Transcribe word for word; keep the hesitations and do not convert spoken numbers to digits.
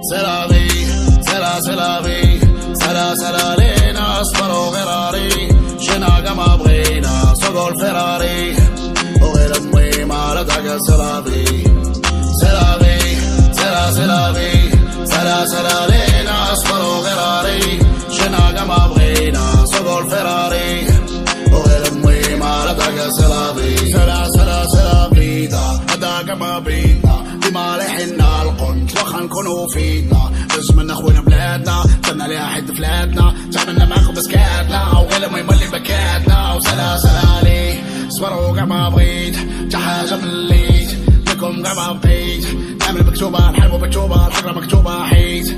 سلامي سلا سلامي سلا سلا لينا اصفر وغراري شنا ما بغينا سوق الفراري وغير امي ما ردق سلامي سلامي سلا سلامي سلا سلا لينا اصفر وغراري شنا ما بغينا سوق الفراري وغير امي ما ردق سلامي سلا سلا سلامي دا هداك ما بينا بما لحنا القنت وخا نكونو فينا لازم نخوينا بلادنا صرنا ليها حد فلاتنا تعملنا معاكم بسكاتنا وغير ما يملي بكاتنا وسلا سلا لي صبروا كاع ما بغيت تا حاجة مليت لكم كاع ما بقيت نعمل مكتوبة نحلمو مكتوبة الحقرة مكتوبة حيت